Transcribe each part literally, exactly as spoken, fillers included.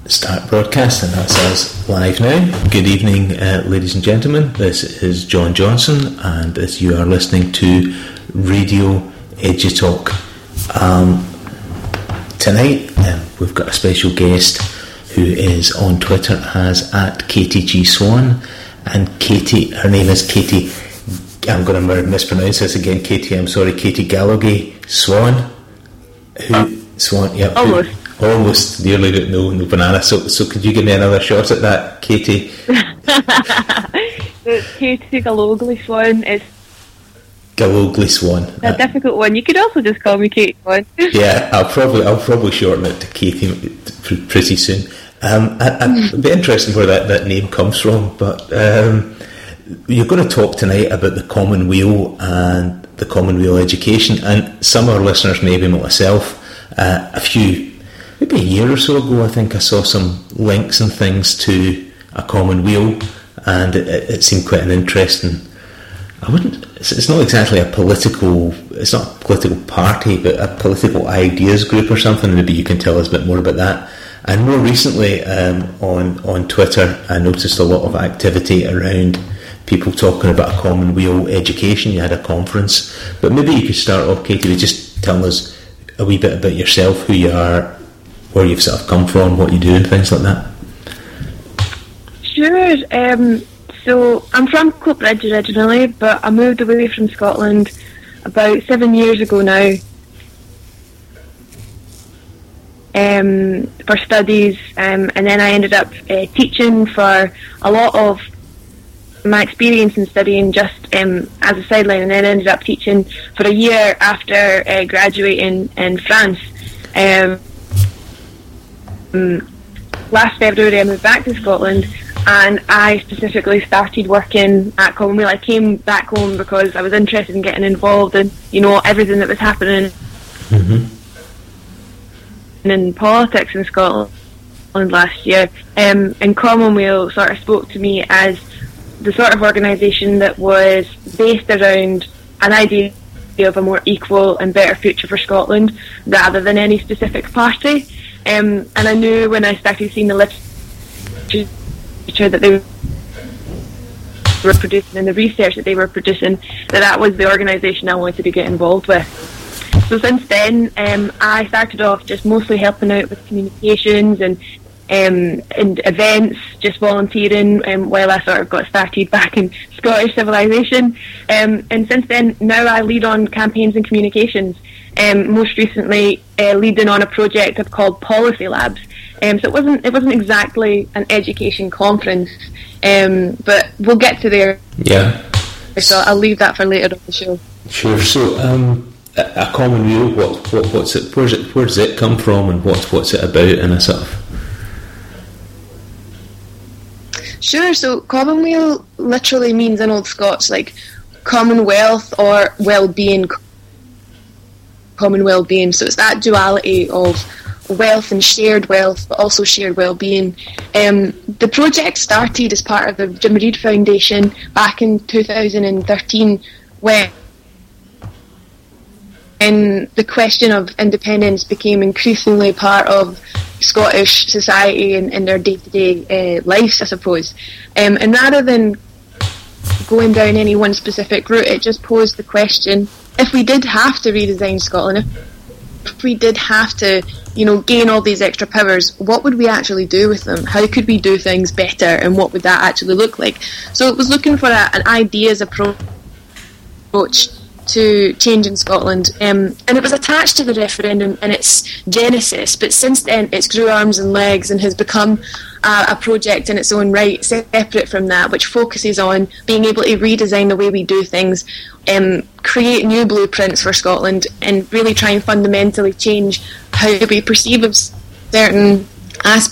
Start broadcast, and that's us live now. Good evening, uh, ladies and gentlemen. This is John Johnson, and as you are listening to Radio Edutalk. Um, tonight, uh, we've got a special guest who is on Twitter as at Katie G Swan, and Katie, her name is Katie. I'm going to mispronounce this again. Katie, I'm sorry, Katie Gallowgay Swan. Who oh. Swan? Yeah. Almost. Who, Almost, nearly, but no, no banana. So, so could you give me another shot at that, Katie? It's Katie Gallowgay Swan. It's Gallowgay Swan. A uh, difficult one. You could also just call me Katie Swan. Yeah, I'll probably, I'll probably shorten it to Katie pretty soon. Um, I, I'd be interested where that, that name comes from. But um, you're going to talk tonight about the Commonweal and the Commonweal education, and some of our listeners, maybe myself, uh, a few. Maybe a year or so ago, I think I saw some links and things to a Commonweal, and it, it, it seemed quite an interesting. I wouldn't. It's, it's not exactly a political. It's not a political party, but a political ideas group or something. Maybe you can tell us a bit more about that. And more recently, um, on on Twitter, I noticed a lot of activity around people talking about a Commonweal education. You had a conference, but maybe you could start off, Katie, with just telling us a wee bit about yourself, who you are, where you've sort of come from, what you do, and things like that. Sure. Um, so I'm from Coatbridge originally, but I moved away from Scotland about seven years ago now um, for studies, um, and then I ended up uh, teaching for a lot of my experience in studying just um, as a sideline, and then ended up teaching for a year after uh, graduating in France. Um, Um, last February I moved back to Scotland, and I specifically started working at Commonweal. I came back home because I was interested in getting involved in, you know, everything that was happening mm-hmm. in politics in Scotland last year. Um, and Commonweal sort of spoke to me as the sort of organisation that was based around an idea of a more equal and better future for Scotland rather than any specific party. Um, and I knew when I started seeing the literature that they were producing and the research that they were producing, that that was the organisation I wanted to get involved with. So since then, um, I started off just mostly helping out with communications and um, and events, just volunteering um, while I sort of got started back in Scottish civilization. Um, and since then, now I lead on campaigns and communications. Um, most recently, uh, leading on a project I've called Policy Labs. Um, so it wasn't it wasn't exactly an education conference, um, but we'll get to there. Yeah. So I'll leave that for later on the show. Sure. So um, a, a Commonweal, what what what's it? Where's it? Where does it come from, and what's what's it about? And a sort of. Sure. So Commonweal literally means in Old Scots like Commonwealth or well-being. Common well-being, so it's that duality of wealth and shared wealth, but also shared well-being. Um, the project started as part of the Jim Reid Foundation back in two thousand thirteen, when and the question of independence became increasingly part of Scottish society and, and their day-to-day uh, lives, I suppose. Um, and rather than going down any one specific route, it just posed the question: if we did have to redesign Scotland, if we did have to, you know, gain all these extra powers, what would we actually do with them? How could we do things better, and what would that actually look like? So it was looking for a, an ideas approach to change in Scotland, um, and it was attached to the referendum in its genesis, but since then it's grew arms and legs and has become uh, a project in its own right, separate from that, which focuses on being able to redesign the way we do things, um, create new blueprints for Scotland, and really try and fundamentally change how we perceive of certain aspects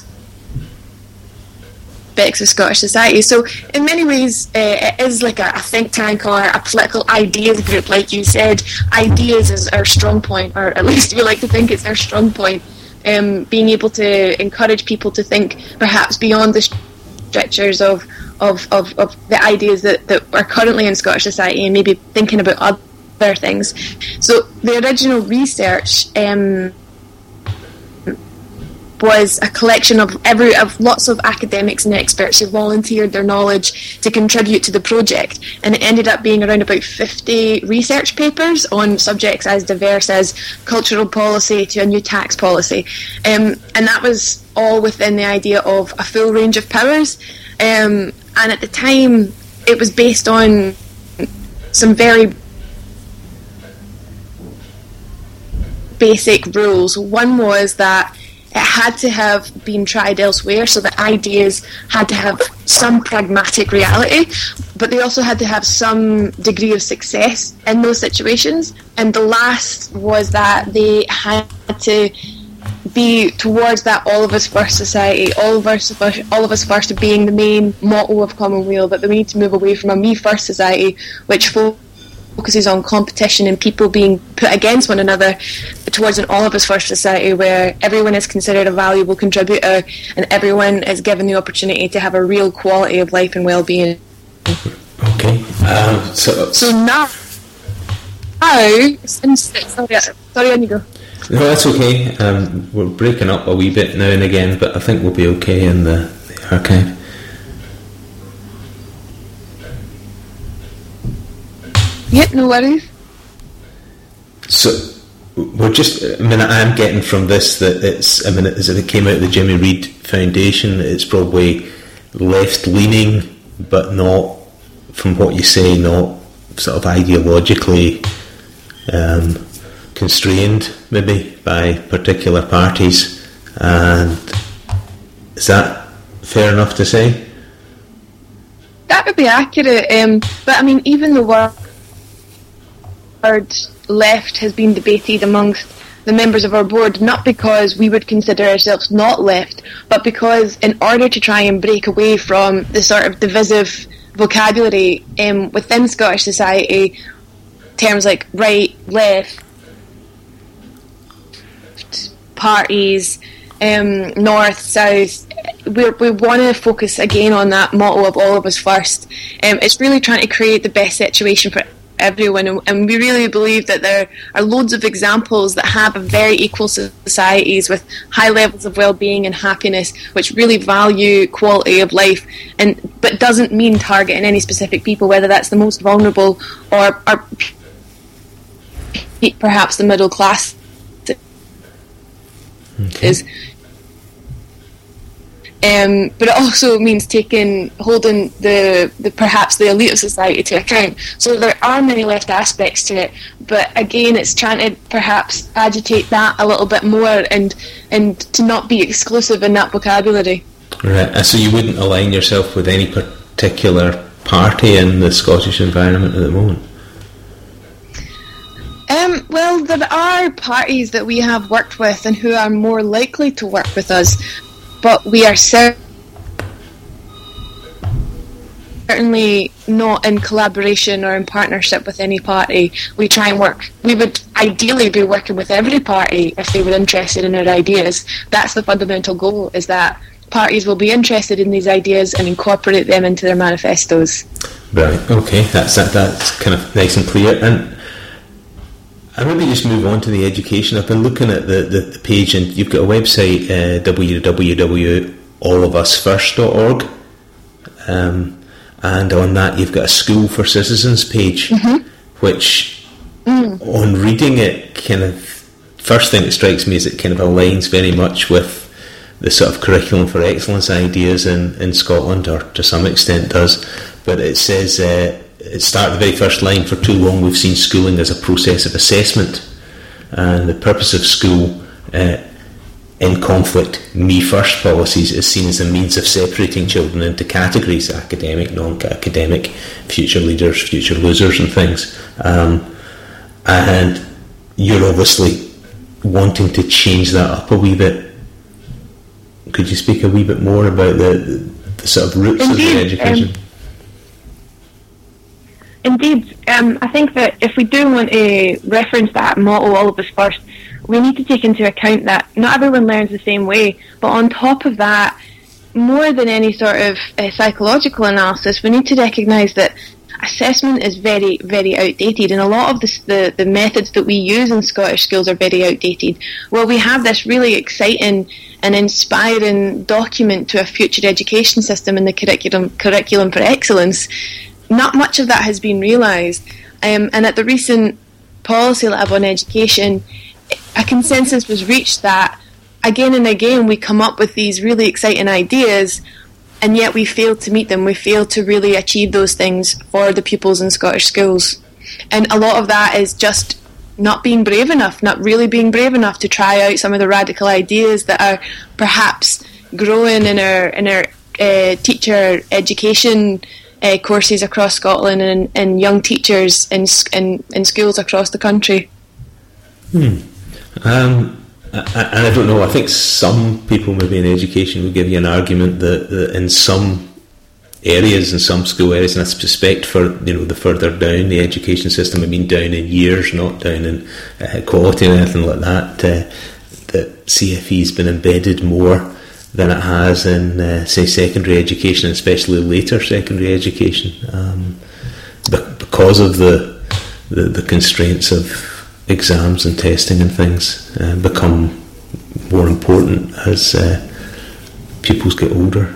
of Scottish society. So in many ways uh, it is like a, a think tank or a political ideas group, like you said. Ideas is our strong point, or at least we like to think it's our strong point. Um, being able to encourage people to think perhaps beyond the strictures of of, of, of the ideas that, that are currently in Scottish society, and maybe thinking about other things. So the original research um, was a collection of every of lots of academics and experts who volunteered their knowledge to contribute to the project, and it ended up being around about fifty research papers on subjects as diverse as cultural policy to a new tax policy, um, and that was all within the idea of a full range of powers, um, and at the time it was based on some very basic rules. One was that it had to have been tried elsewhere, so the ideas had to have some pragmatic reality, but they also had to have some degree of success in those situations. And the last was that they had to be towards that all of us first society, all of us, all of us first being the main motto of Commonweal, that we need to move away from a me first society, which focuses on competition and people being put against one another, towards an all of us first society where everyone is considered a valuable contributor and everyone is given the opportunity to have a real quality of life and well-being. Okay. Um, so, so now, now sorry, sorry, on you go. No, that's okay. Um, we're breaking up a wee bit now and again, but I think we'll be okay in the, the archive. Yep, no worries. So, we're just, I mean, I'm getting from this that it's, I mean, as it came out of the Jimmy Reid Foundation, it's probably left-leaning, but not, from what you say, not sort of ideologically um, constrained, maybe, by particular parties. And is that fair enough to say? That would be accurate, um, but I mean, even the word left has been debated amongst the members of our board, not because we would consider ourselves not left, but because in order to try and break away from the sort of divisive vocabulary um, within Scottish society, terms like right, left, parties, um, north, south, we're, we want to focus again on that motto of all of us first. Um, it's really trying to create the best situation for everyone, and, and we really believe that there are loads of examples that have very equal societies with high levels of well-being and happiness, which really value quality of life, and but doesn't mean targeting any specific people, whether that's the most vulnerable or, or perhaps the middle class. Okay. Is Um, but it also means taking, holding the, the perhaps the elite of society to account. So there are many left aspects to it, but again, it's trying to perhaps agitate that a little bit more and and to not be exclusive in that vocabulary. Right. So you wouldn't align yourself with any particular party in the Scottish environment at the moment? Um, well, there are parties that we have worked with and who are more likely to work with us. But we are certainly not in collaboration or in partnership with any party. We try and work. We would ideally be working with every party if they were interested in our ideas. That's the fundamental goal, is that parties will be interested in these ideas and incorporate them into their manifestos. Right, okay, that's that, that's kind of nice and clear. And I maybe just move on to the education. I've been looking at the, the, the page, and you've got a website, uh, w w w dot all of us first dot org, um, and on that you've got a School for Citizens page, mm-hmm. which, mm. on reading it, kind of, first thing that strikes me is it kind of aligns very much with the sort of curriculum for excellence ideas in, in Scotland, or to some extent does, but it says... Uh, It starts the very first line, for too long we've seen schooling as a process of assessment, and the purpose of school uh, in conflict me first policies is seen as a means of separating children into categories: academic, non-academic, future leaders, future losers and things, um, and you're obviously wanting to change that up a wee bit. Could you speak a wee bit more about the, the, the sort of roots Indeed, of the education? Um, Indeed, um, I think that if we do want to reference that motto, all of us first, we need to take into account that not everyone learns the same way, but on top of that, more than any sort of uh, psychological analysis, we need to recognise that assessment is very, very outdated, and a lot of the, the, the methods that we use in Scottish schools are very outdated. Well, we have this really exciting and inspiring document to a future education system in the curriculum, curriculum for excellence. Not much of that has been realised, um, and at the recent Policy Lab on Education, a consensus was reached that again and again we come up with these really exciting ideas, and yet we fail to meet them. We fail to really achieve those things for the pupils in Scottish schools. And a lot of that is just not being brave enough, not really being brave enough to try out some of the radical ideas that are perhaps growing in our in our uh, teacher education uh, courses across Scotland, and, and young teachers in, in, in schools across the country. Hmm. Um And I don't know, I think some people maybe in education will give you an argument that, that in some areas, in some school areas, and I suspect for, you know, the further down the education system, I mean down in years, not down in uh, quality or anything like that, uh, that C F E has been embedded more than it has in, uh, say, secondary education, especially later secondary education, um, because of the, the, the constraints of exams and testing and things uh, become more important as uh, pupils get older.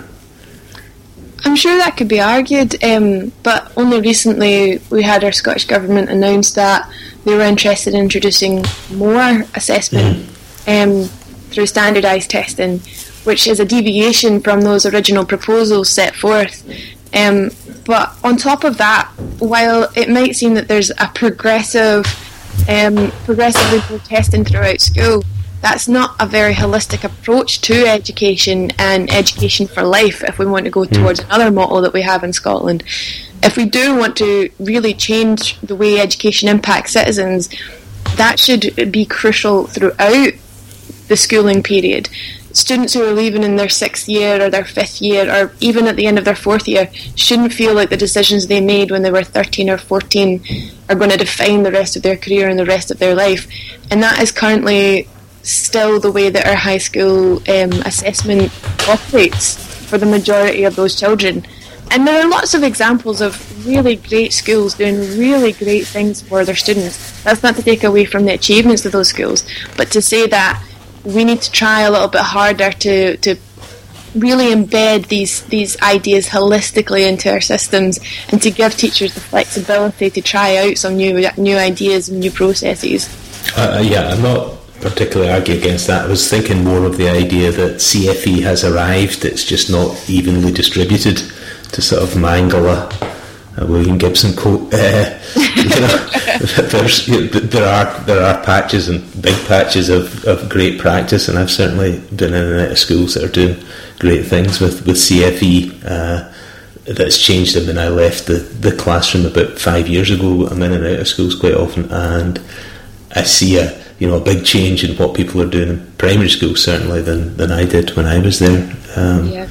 I'm sure that could be argued, um, but only recently we had our Scottish Government announce that they were interested in introducing more assessment mm. um, through standardised testing, which is a deviation from those original proposals set forth. Um, but on top of that, while it might seem that there's a progressive Um, progressively more testing throughout school, that's not a very holistic approach to education and education for life if we want to go towards mm. another model that we have in Scotland. If we do want to really change the way education impacts citizens, that should be crucial throughout the schooling period. Students who are leaving in their sixth year or their fifth year, or even at the end of their fourth year, shouldn't feel like the decisions they made when they were thirteen or fourteen are going to define the rest of their career and the rest of their life. And that is currently still the way that our high school um, assessment operates for the majority of those children. And there are lots of examples of really great schools doing really great things for their students. That's not to take away from the achievements of those schools, but to say that we need to try a little bit harder to, to really embed these, these ideas holistically into our systems, and to give teachers the flexibility to try out some new new ideas and new processes. Uh, yeah, I'm not particularly arguing against that. I was thinking more of the idea that C F E has arrived, it's just not evenly distributed, to sort of mangle a, a William Gibson quote. Uh, you know, there's, you know, there are there are patches and big patches of, of great practice, and I've certainly been in and out of schools that are doing great things with, with C F E. Uh, that's changed. I mean, I left the, the classroom about five years ago. I'm in and out of schools quite often, and I see a you know a big change in what people are doing in primary school, certainly than, than I did when I was there. Um, yeah.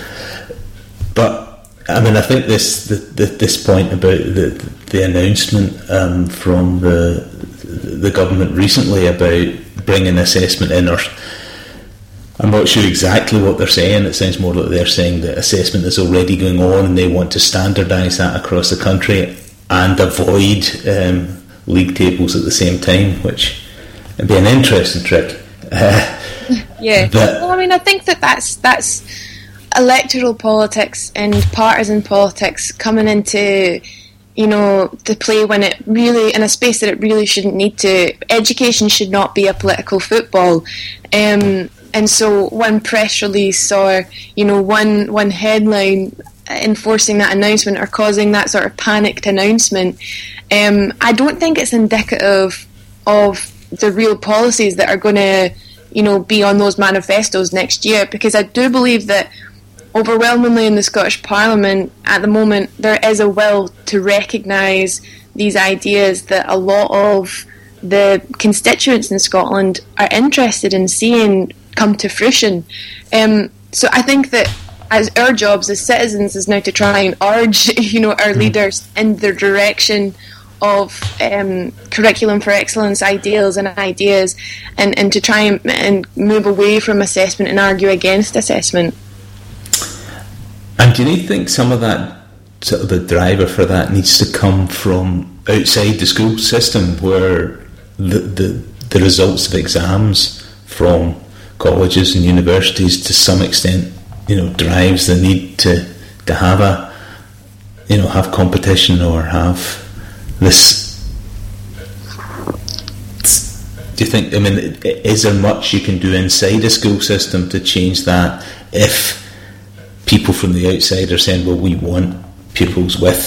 But I mean, I think this the, the, this point about the the announcement um, from the the government recently about bringing assessment in, or I'm not sure exactly what they're saying. It sounds more like they're saying that assessment is already going on, and they want to standardise that across the country and avoid um, league tables at the same time, which would be an interesting trick. Uh, yeah. Well, I mean, I think that that's that's. electoral politics and partisan politics coming into, you know, to play when it really, in a space that it really shouldn't need to. Education should not be a political football. Um, and so one press release or, you know, one one headline enforcing that announcement or causing that sort of panicked announcement, um, I don't think it's indicative of the real policies that are going to, you know, be on those manifestos next year, because I do believe that overwhelmingly in the Scottish Parliament at the moment there is a will to recognise these ideas that a lot of the constituents in Scotland are interested in seeing come to fruition. Um, so I think that as our jobs as citizens is now to try and urge, you know, our leaders in the direction of um, curriculum for excellence ideals and ideas, and, and to try and, and move away from assessment and argue against assessment. And do you think some of that sort of the driver for that needs to come from outside the school system, where the the, the results of exams from colleges and universities to some extent, you know, drives the need to to have a, you know, have competition or have this. Do you think, I mean, is there much you can do inside a school system to change that if people from the outside are saying, well, we want pupils with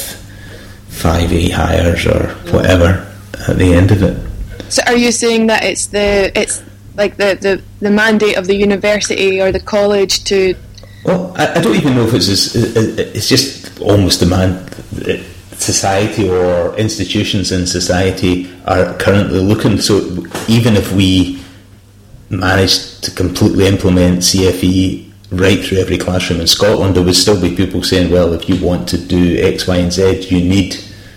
five A hires or whatever at the end of it? So are you saying that it's the it's like the, the, the mandate of the university or the college to... Well, I, I don't even know if it's as, it's just almost the man... society or institutions in society are currently looking. So even if we manage to completely implement C F E right through every classroom in Scotland, there would still be people saying, well, if you want to do X, Y and Z, you need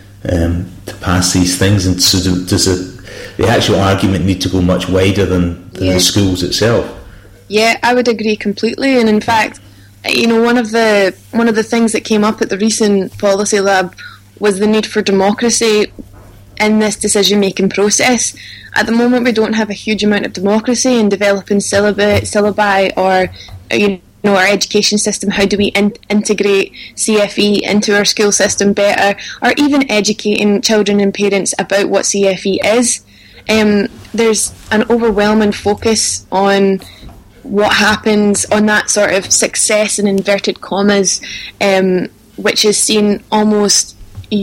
um, to pass these things. And so does the, the actual argument need to go much wider than, than yeah. the schools itself? Yeah, I would agree completely. And in fact, you know, one of the one of the things that came up at the recent Policy Lab was the need for democracy in this decision-making process. At the moment, we don't have a huge amount of democracy in developing syllabi, syllabi or, you know, our education system. How do we in- integrate C F E into our school system better, or even educating children and parents about what C F E is? Um, there's an overwhelming focus on what happens on that sort of success in inverted commas, um, which is seen almost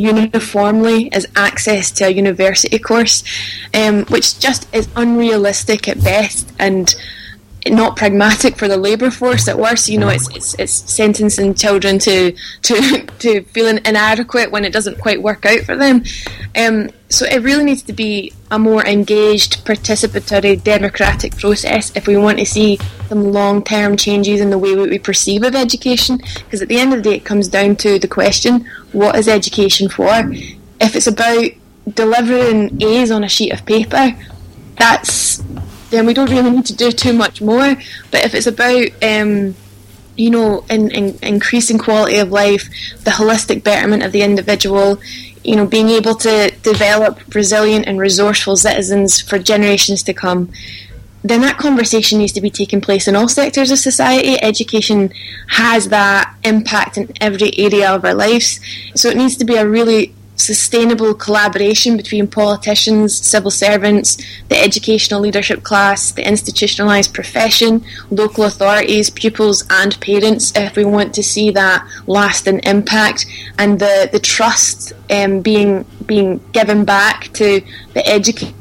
uniformly as access to a university course, um, which just is unrealistic at best and not pragmatic for the labour force at worst. You know, it's it's, it's sentencing children to, to to feeling inadequate when it doesn't quite work out for them. Um, so it really needs to be a more engaged, participatory, democratic process if we want to see some long-term changes in the way we perceive of education. Because at the end of the day, it comes down to the question, what is education for? If it's about delivering A's on a sheet of paper, that's... then we don't really need to do too much more. But if it's about, um, you know, in, in increasing quality of life, the holistic betterment of the individual, you know, being able to develop resilient and resourceful citizens for generations to come, then that conversation needs to be taking place in all sectors of society. Education has that impact in every area of our lives. So it needs to be a really sustainable collaboration between politicians, civil servants, the educational leadership class, the institutionalised profession, local authorities, pupils and parents, if we want to see that lasting impact and the, the trust um, being being given back to the educator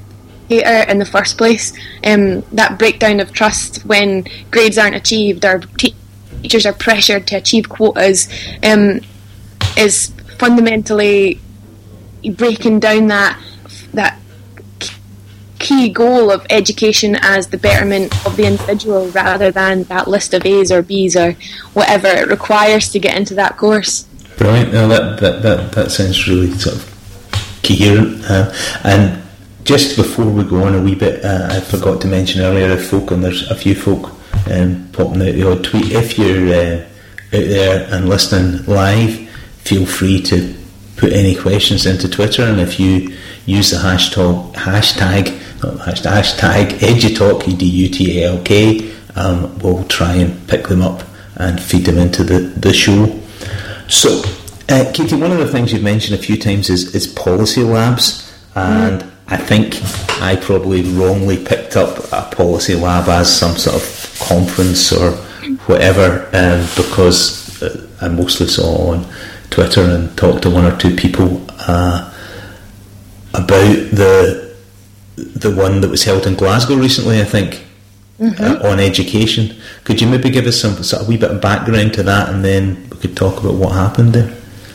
in the first place. Um, that breakdown of trust when grades aren't achieved or te- teachers are pressured to achieve quotas um, is fundamentally breaking down that that key goal of education as the betterment of the individual rather than that list of A's or B's or whatever it requires to get into that course. Brilliant. No, that, that, that, that sounds really sort of coherent. Uh, and just before we go on a wee bit, uh, I forgot to mention earlier if folk, and there's a few folk um, popping out the odd tweet, if you're uh, out there and listening live, feel free to put any questions into Twitter, and if you use the hashtag hashtag not hashtag, hashtag EduTalk, E D U T A L K, um, we'll try and pick them up and feed them into the, the show. So uh, Katie, one of the things you've mentioned a few times is, is policy labs, and mm. I think I probably wrongly picked up a policy lab as some sort of conference or whatever, um, because uh, I mostly saw on Twitter and talked to one or two people uh, about the the one that was held in Glasgow recently, I think, mm-hmm. uh, on education. Could you maybe give us some sort of wee bit of background to that, and then we could talk about what happened there?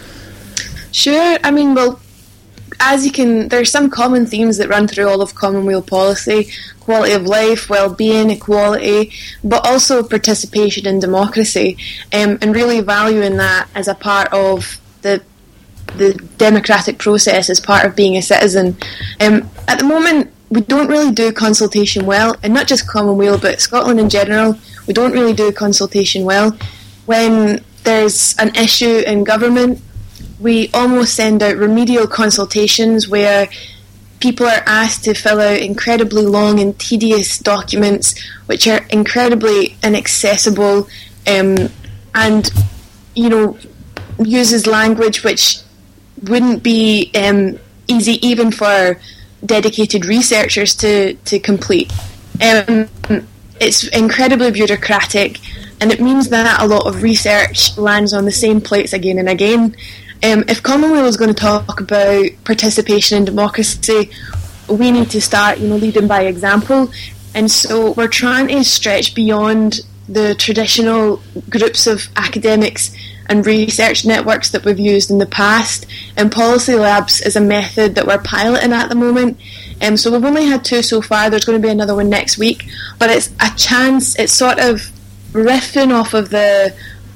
Sure. I mean, well, as you can, there are some common themes that run through all of Commonweal policy: quality of life, well-being, equality, but also participation in democracy, um, and really valuing that as a part of the the democratic process, as part of being a citizen. Um, at the moment, we don't really do consultation well, and not just Commonweal, but Scotland in general, we don't really do consultation well. When there's an issue in government, we almost send out remedial consultations where people are asked to fill out incredibly long and tedious documents which are incredibly inaccessible um, and, you know, uses language which wouldn't be um, easy even for dedicated researchers to, to complete. Um, it's incredibly bureaucratic, and it means that a lot of research lands on the same plates again and again. Um, if Commonweal is going to talk about participation in democracy, we need to start, you know, leading by example. And so we're trying to stretch beyond the traditional groups of academics and research networks that we've used in the past. And Policy Labs is a method that we're piloting at the moment. Um, so we've only had two so far. There's going to be another one next week. But it's a chance, it's sort of riffing off of the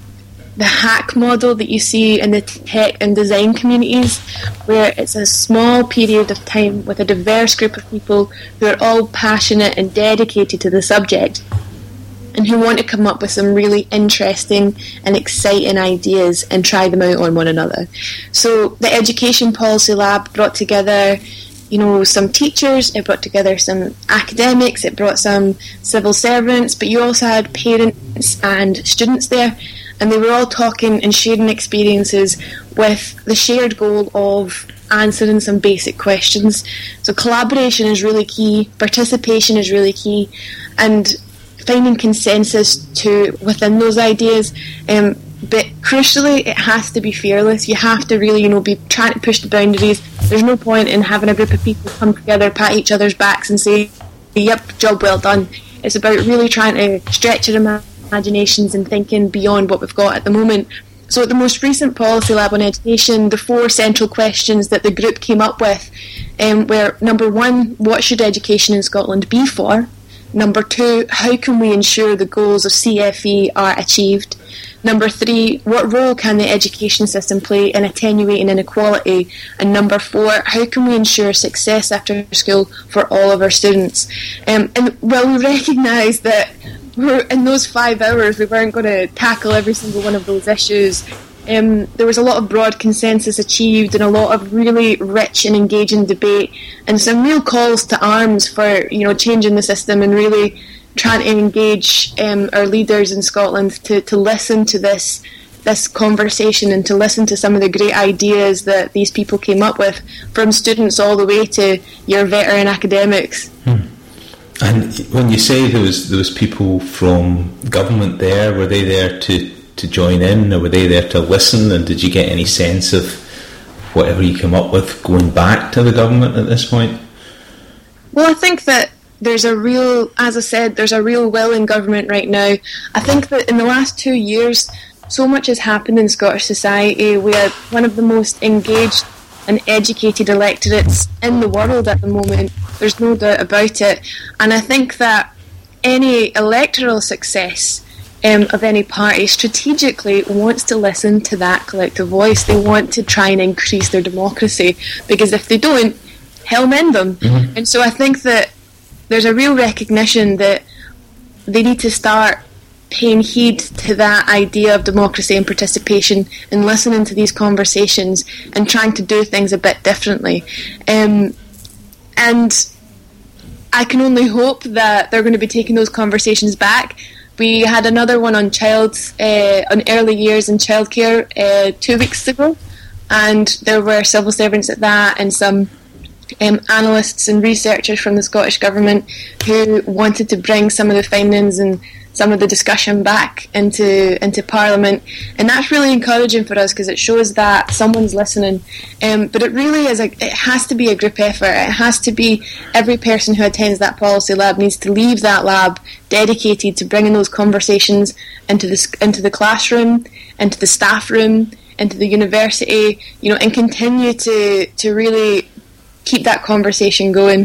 the hack model that you see in the tech and design communities, where it's a small period of time with a diverse group of people who are all passionate and dedicated to the subject and who want to come up with some really interesting and exciting ideas and try them out on one another. So the Education Policy Lab brought together, you know, some teachers, it brought together some academics, it brought some civil servants, but you also had parents and students there, and they were all talking and sharing experiences with the shared goal of answering some basic questions. So collaboration is really key, participation is really key, and finding consensus to within those ideas. Um, but crucially, it has to be fearless. You have to really, you know, be trying to push the boundaries. There's no point in having a group of people come together, pat each other's backs and say, yep, job well done. It's about really trying to stretch your imaginations and thinking beyond what we've got at the moment. So at the most recent Policy Lab on Education, the four central questions that the group came up with um, were, number one, what should education in Scotland be for? Number two, how can we ensure the goals of C F E are achieved? Number three, what role can the education system play in attenuating inequality? And number four, how can we ensure success after school for all of our students? Um, and while we recognise that we're, in those five hours we weren't going to tackle every single one of those issues, Um, there was a lot of broad consensus achieved and a lot of really rich and engaging debate and some real calls to arms for, you know, changing the system and really trying to engage um, our leaders in Scotland to, to listen to this this conversation and to listen to some of the great ideas that these people came up with, from students all the way to your veteran academics. Hmm. And when you say there was there was people from government there, were they there to to join in, or were they there to listen, and did you get any sense of whatever you came up with going back to the government at this point? Well, I think that there's a real, as I said, there's a real will in government right now. I think that in the last two years, so much has happened in Scottish society. We are one of the most engaged and educated electorates in the world at the moment. There's no doubt about it. And I think that any electoral success Um, of any party strategically wants to listen to that collective voice. They want to try and increase their democracy, because if they don't, hell mend them. Mm-hmm. And so I think that there's a real recognition that they need to start paying heed to that idea of democracy and participation and listening to these conversations and trying to do things a bit differently. Um, and I can only hope that they're going to be taking those conversations back. We had another one on child, uh, on early years and childcare uh, two weeks ago, and there were civil servants at that and some um, analysts and researchers from the Scottish Government who wanted to bring some of the findings and some of the discussion back into into Parliament, and that's really encouraging for us because it shows that someone's listening. Um, but it really is a, it has to be a group effort. It has to be every person who attends that policy lab needs to leave that lab dedicated to bringing those conversations into the into the classroom, into the staff room, into the university, you know, and continue to to really keep that conversation going.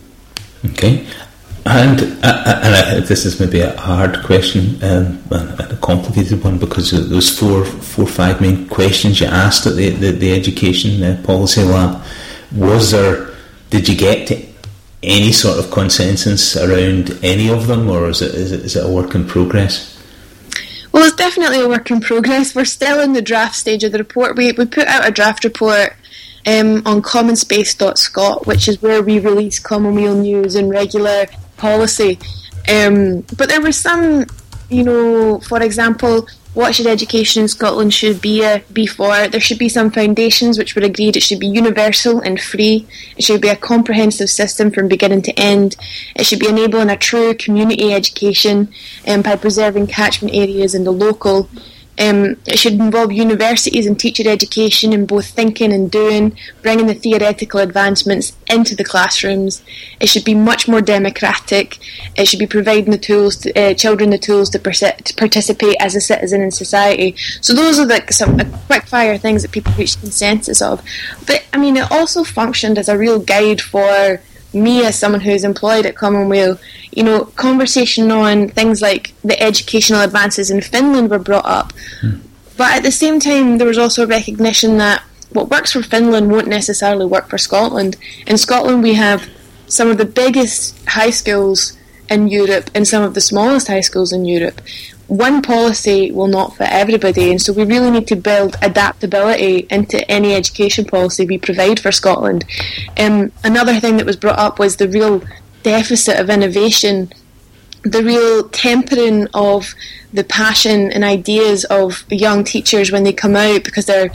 Okay. And, uh, and uh, this is maybe a hard question um, and a complicated one, because of those four, four, five main questions you asked at the the, the education uh, policy lab. Was there? Did you get to any sort of consensus around any of them, or is it is it, is it a work in progress? Well, it's definitely a work in progress. We're still in the draft stage of the report. We we put out a draft report um, on commonspace dot scot, which is where we release Commonweal news and regular policy. Um, but there were some, you know, for example, what should education in Scotland should be a, be for? There should be some foundations which were agreed. It should be universal and free. It should be a comprehensive system from beginning to end. It should be enabling a true community education um, by preserving catchment areas and the local. Um, it should involve universities and teacher education in both thinking and doing, bringing the theoretical advancements into the classrooms. It should be much more democratic. It should be providing the tools, to, uh, children the tools to, perse- to participate as a citizen in society. So those are the, some uh, quick fire things that people reach consensus of. But I mean, it also functioned as a real guide for me as someone who's employed at Commonweal. You know, conversation on things like the educational advances in Finland were brought up. Hmm. But at the same time, there was also a recognition that what works for Finland won't necessarily work for Scotland. In Scotland, we have some of the biggest high schools in Europe and some of the smallest high schools in Europe. One policy will not fit everybody, and so we really need to build adaptability into any education policy we provide for Scotland. Um, another thing that was brought up was the real deficit of innovation, the real tempering of the passion and ideas of young teachers when they come out, because they're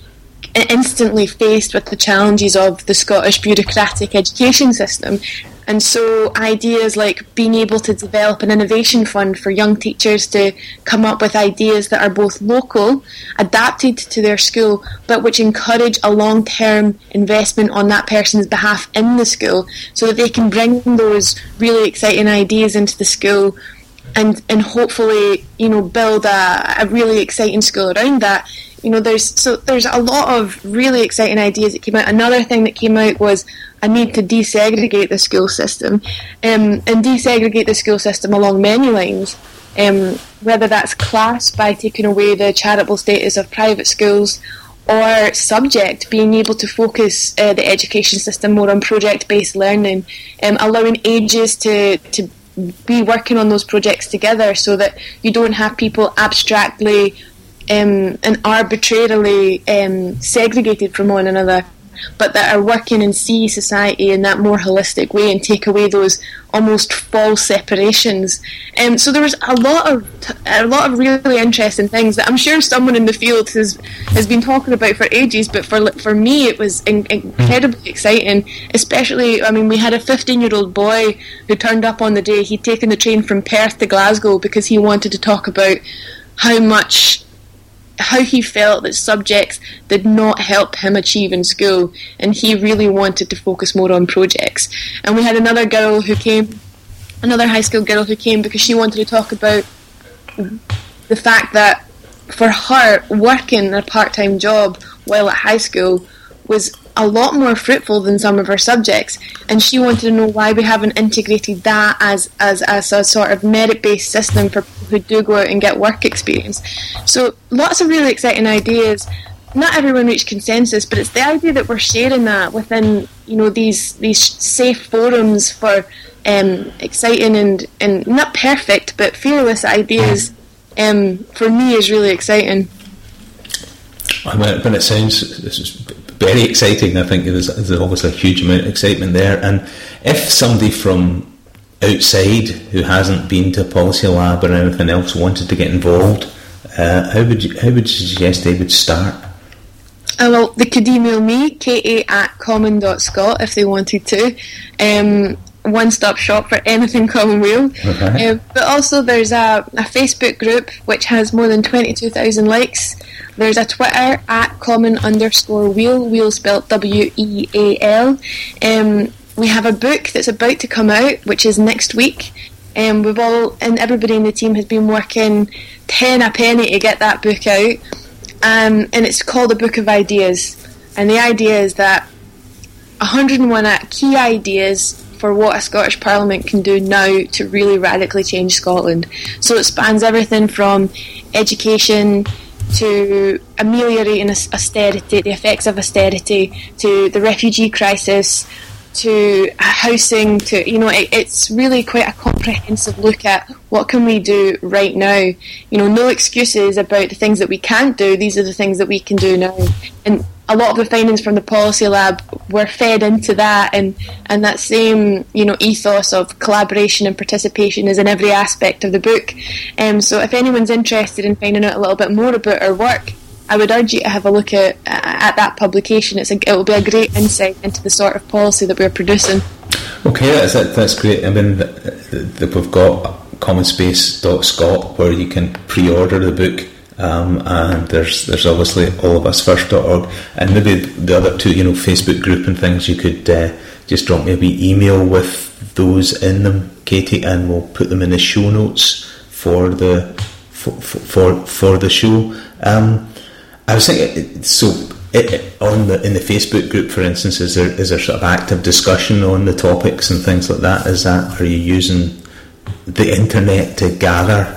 instantly faced with the challenges of the Scottish bureaucratic education system. And so ideas like being able to develop an innovation fund for young teachers to come up with ideas that are both local, adapted to their school, but which encourage a long-term investment on that person's behalf in the school, so that they can bring those really exciting ideas into the school and, and hopefully, you know, build a, a really exciting school around that. You know, there's so there's a lot of really exciting ideas that came out. Another thing that came out was a need to desegregate the school system, um, and desegregate the school system along many lines. Um, whether that's class, by taking away the charitable status of private schools, or subject, being able to focus uh, the education system more on project-based learning, um, allowing ages to to be working on those projects together, so that you don't have people abstractly Um, and arbitrarily um, segregated from one another, but that are working and see society in that more holistic way and take away those almost false separations. Um, so there was a lot of t- a lot of really interesting things that I'm sure someone in the field has has been talking about for ages. But for for me, it was in- incredibly exciting. Especially, I mean, we had a fifteen-year-old boy who turned up on the day. He'd taken the train from Perth to Glasgow because he wanted to talk about how much. how he felt that subjects did not help him achieve in school, and he really wanted to focus more on projects. And we had another girl who came, another high school girl who came because she wanted to talk about the fact that for her, working a part-time job while at high school was a lot more fruitful than some of her subjects, and she wanted to know why we haven't integrated that as, as, as a sort of merit-based system for people who do go out and get work experience. So lots of really exciting ideas. Not everyone reached consensus, but it's the idea that we're sharing that within, you know, these these safe forums for um, exciting and, and not perfect but fearless ideas. Um, for me, is really exciting. I mean, when it sounds this is very exciting, I think there's, there's always a huge amount of excitement there. And if somebody from outside who hasn't been to a policy lab or anything else wanted to get involved, uh, how would you how would you suggest they would start? Uh, well, they could email me, ka at common dot scot, if they wanted to. Um, one-stop shop for anything Commonweal. Okay. Um, but also there's a, a Facebook group which has more than twenty-two thousand likes. There's a Twitter at common underscore wheel, wheel spelled W E A L. Um, we have a book that's about to come out, which is next week. Um, we've all, and everybody in the team has been working ten a penny to get that book out. Um, and it's called A Book of Ideas. And the idea is that one hundred and one key ideas for what a Scottish Parliament can do now to really radically change Scotland. So it spans everything from education to ameliorating austerity, the effects of austerity, to the refugee crisis, to housing, to, you know, it, it's really quite a comprehensive look at what can we do right now. You know, no excuses about the things that we can't do. These are the things that we can do now. And a lot of the findings from the Policy Lab were fed into that, and, and that same, you know, ethos of collaboration and participation is in every aspect of the book. Um, so if anyone's interested in finding out a little bit more about our work, I would urge you to have a look at at that publication. It's a, it will be a great insight into the sort of policy that we're producing. Okay, that's that's great. I mean, the, the, we've got common space dot scot where you can pre-order the book, um, and there's there's obviously all of us first dot org, and maybe the other two, you know, Facebook group and things. You could uh, just drop me a wee email with those in them, Katie, and we'll put them in the show notes for the for for, for the show. Um, I was thinking, so it, on the in the Facebook group, for instance, is there is there sort of active discussion on the topics and things like that? Is that, are you using the internet to gather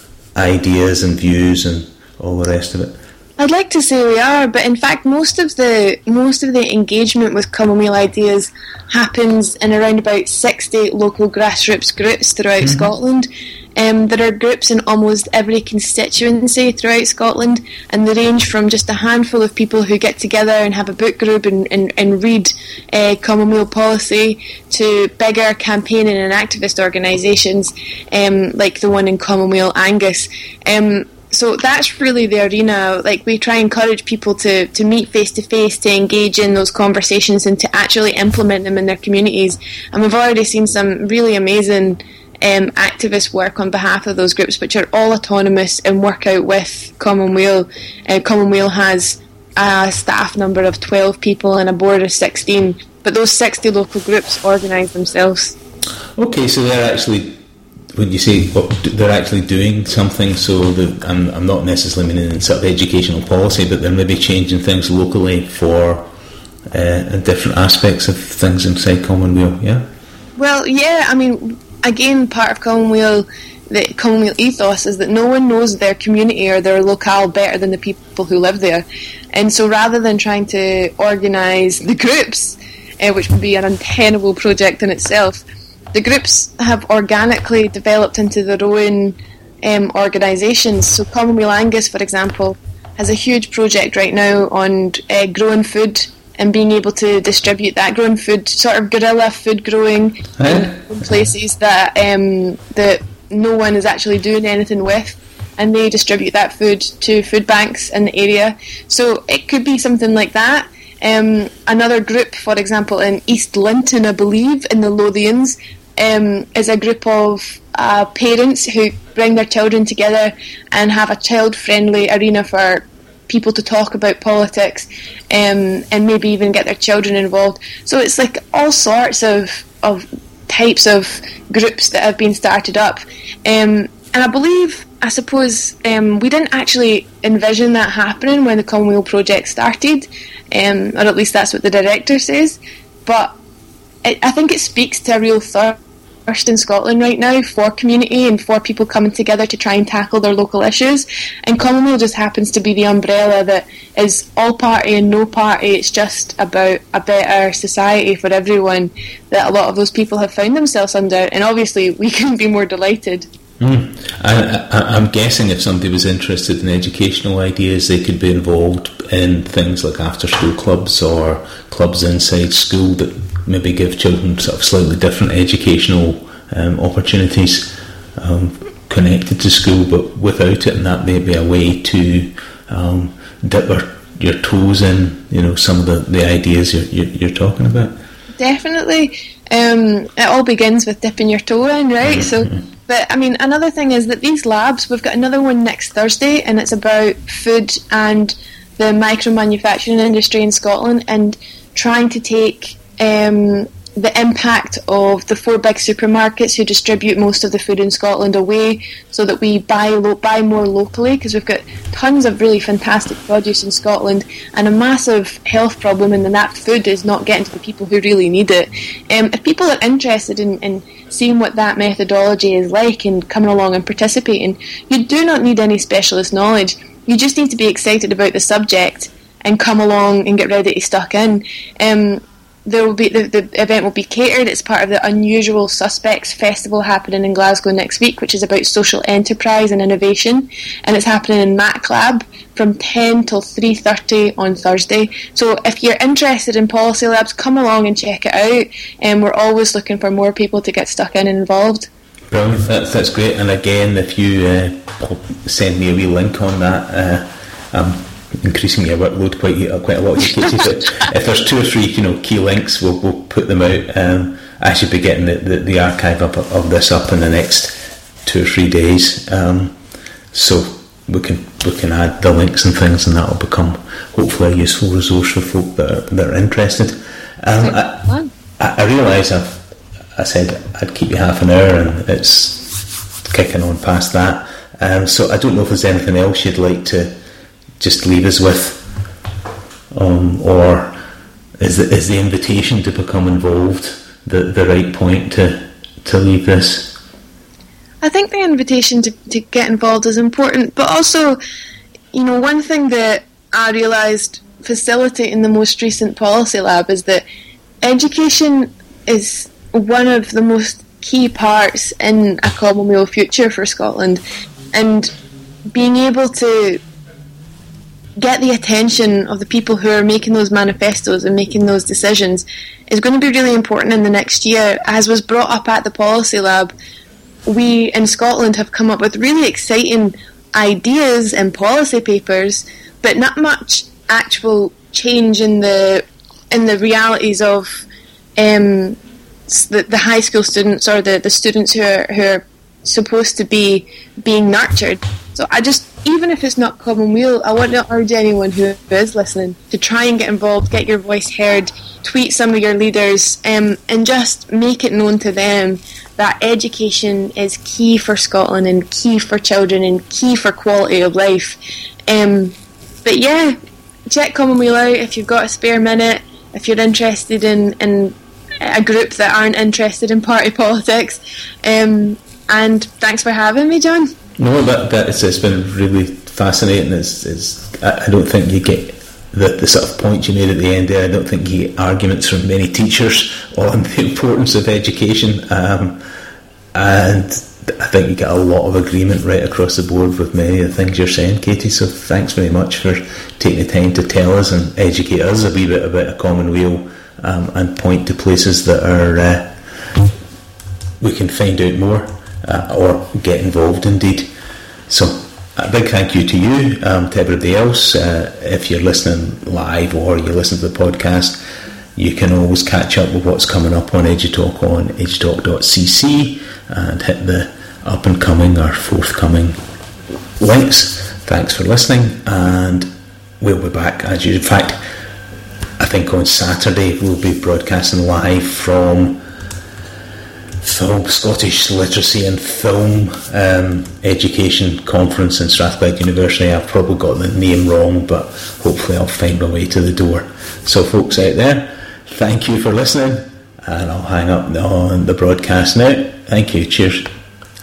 ideas and views and all the rest of it? I'd like to say we are, but in fact, most of the most of the engagement with Commonweal Ideas happens in around about sixty local grassroots groups throughout mm-hmm. Scotland. Um, there are groups in almost every constituency throughout Scotland, and they range from just a handful of people who get together and have a book group and, and, and read uh, Commonweal policy to bigger campaigning and activist organisations um, like the one in Commonweal Angus. Um, so that's really the arena. Like, we try and encourage people to, to meet face to face, to engage in those conversations and to actually implement them in their communities. And we've already seen some really amazing Um, activist work on behalf of those groups, which are all autonomous and work out with Commonweal. Uh, Commonweal has a staff number of twelve people and a board of sixteen, but those sixty local groups organise themselves. Okay, so they're actually, when you say well, they're actually doing something, so the, I'm, I'm not necessarily meaning in sort of educational policy, but they're maybe changing things locally for uh, different aspects of things inside Commonweal, yeah? Well, yeah, I mean, again, part of Commonweal, the Commonweal ethos is that no one knows their community or their locale better than the people who live there. And so rather than trying to organise the groups, uh, which would be an untenable project in itself, the groups have organically developed into their own um, organisations. So Commonweal Angus, for example, has a huge project right now on uh, growing food and being able to distribute that growing food, sort of guerrilla food growing eh? in places that um, that no one is actually doing anything with, and they distribute that food to food banks in the area. So it could be something like that. Um, another group, for example, in East Linton, I believe, in the Lothians, um, is a group of uh, parents who bring their children together and have a child-friendly arena for people to talk about politics, um, and maybe even get their children involved. So it's like all sorts of of types of groups that have been started up. Um, and I believe, I suppose, um, we didn't actually envision that happening when the Commonweal project started, um, or at least that's what the director says. But it, I think it speaks to a real thirst in Scotland right now for community and for people coming together to try and tackle their local issues, and Commonweal just happens to be the umbrella that is all party and no party. It's just about a better society for everyone that a lot of those people have found themselves under, and obviously we couldn't be more delighted. Mm. I, I, I'm guessing if somebody was interested in educational ideas, they could be involved in things like after school clubs or clubs inside school that maybe give children sort of slightly different educational um, opportunities um, connected to school, but without it, and that may be a way to um, dip our, your toes in, you know, some of the, the ideas you're, you're, you're talking about. Definitely. Um, it all begins with dipping your toe in, right? Mm-hmm. So, but I mean, another thing is that these labs, we've got another one next Thursday, and it's about food and the micro-manufacturing industry in Scotland, and trying to take Um, the impact of the four big supermarkets who distribute most of the food in Scotland away, so that we buy lo- buy more locally, because we've got tons of really fantastic produce in Scotland and a massive health problem in that food is not getting to the people who really need it. Um, if people are interested in, in seeing what that methodology is like and coming along and participating, you do not need any specialist knowledge. You just need to be excited about the subject and come along and get ready to stuck in. Um, there will be the, the event will be catered. It's part of the Unusual Suspects Festival happening in Glasgow next week, which is about social enterprise and innovation, and it's happening in Mac Lab from ten till three thirty on Thursday. So if you're interested in Policy Labs, come along and check it out, and we're always looking for more people to get stuck in and involved. Brilliant, that's, that's great. And again, if you uh, send me a wee link on that, uh, I'm increasing your workload quite quite a lot. If there's two or three, you know, key links, we'll we'll put them out. Um, I should be getting the, the, the archive up of this up in the next two or three days. Um, so we can we can add the links and things, and that will become hopefully a useful resource for folk that are, that are interested. Um, I, I, I realise I've I said I'd keep you half an hour, and it's kicking on past that. Um, so I don't know if there's anything else you'd like to just leave us with, um, or is the, is the invitation to become involved the, the right point to to leave this? I think the invitation to, to get involved is important, but also, you know, one thing that I realised facilitating the most recent Policy Lab is that education is one of the most key parts in a Commonweal future for Scotland, and being able to get the attention of the people who are making those manifestos and making those decisions is going to be really important in the next year. As was brought up at the Policy Lab, we in Scotland have come up with really exciting ideas and policy papers, but not much actual change in the in the realities of um, the, the high school students or the, the students who are, who are supposed to be being nurtured. So I just, even if it's not Commonweal, I want to urge anyone who is listening to try and get involved, get your voice heard, tweet some of your leaders, um, and just make it known to them that education is key for Scotland and key for children and key for quality of life. Um, but yeah, check Commonweal out if you've got a spare minute, if you're interested in, in a group that aren't interested in party politics. Um, and thanks for having me, John. No, that, that it's, it's been really fascinating. It's, it's, I don't think you get the, the sort of point you made at the end there. I don't think you get arguments from many teachers on the importance of education, um, and I think you get a lot of agreement right across the board with many of the things you're saying, Katie. So thanks very much for taking the time to tell us and educate us a wee bit about a Commonweal, um, and point to places that are uh, we can find out more. Uh, or get involved indeed. So a big thank you to you, um, to everybody else. Uh, if you're listening live or you listen to the podcast, you can always catch up with what's coming up on EduTalk on edutalk dot c c and hit the up and coming or forthcoming links. Thanks for listening, and we'll be back as usual. In fact, I think on Saturday we'll be broadcasting live from Film Scottish Literacy and Film um, Education Conference in Strathclyde University. I've probably got the name wrong, but hopefully I'll find my way to the door. So folks out there, thank you for listening, and I'll hang up on the broadcast now. Thank you. Cheers.